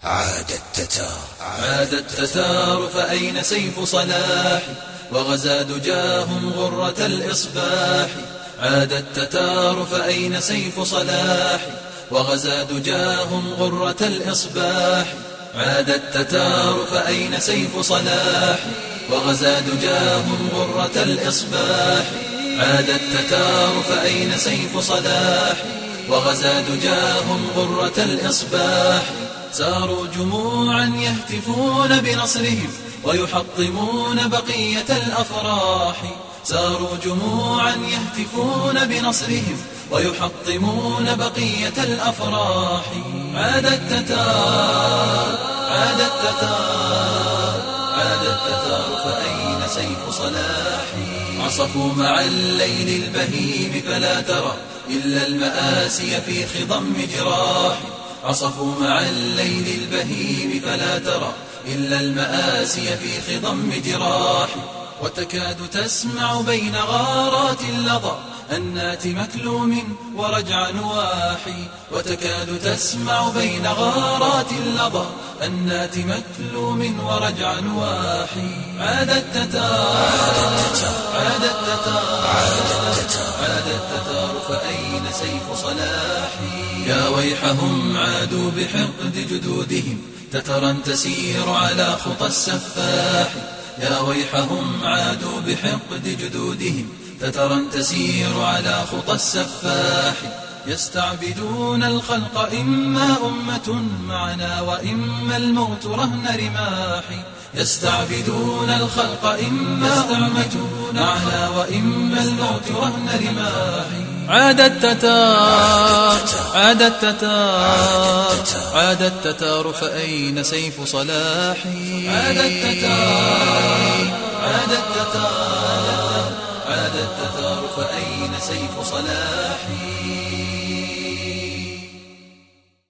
عاد التتار فأين سيف صلاح وغزا دجاهم غرة الإصباح. عاد التتار فأين سيف صلاح وغزا دجاهم غرة الإصباح. عاد التتار فأين سيف صلاح وغزا دجاهم غرة الإصباح. عاد التتار فأين سيف صلاح وغزا دجاهم غرة الإصباح. ساروا جموعا يهتفون بنصرهم ويحطمون بقية الأفراح. ساروا جموعا يهتفون بنصرهم ويحطمون بقية الأفراح. عاد التتار عاد التتار عاد التتار فأين سيف صلاح. عصفوا مع الليل البهيم فلا ترى إلا المآسي في خضم جراح. عصفوا مع الليل البهيم فلا ترى إلا المآسي في خضم جراح. وتكاد تسمع بين غارات اللظى أنات مكلوم ورجع نواحي. وتكاد تسمع بين غارات اللظى أنات مكلوم ورجع نواحي. عاد التتار عاد التتار عاد التتار فأين سيف صلاح. يا ويحهم عادوا بحقد جدودهم تترا تسير على خطى السفاح. يا ويحهم عادوا بحقد جدودهم تترا تسير على خطى السفاح. يستعبدون الخلق إما أمة معنا وإما الموت رهن رماح. يستعبدون الخلق إما أمة معنا وإما الموت رهن رماح. عاد التتار عاد التتار عاد التتار فأين سيف صلاح. عاد التتار عاد التتار عاد التتار فأين سيف صلاح.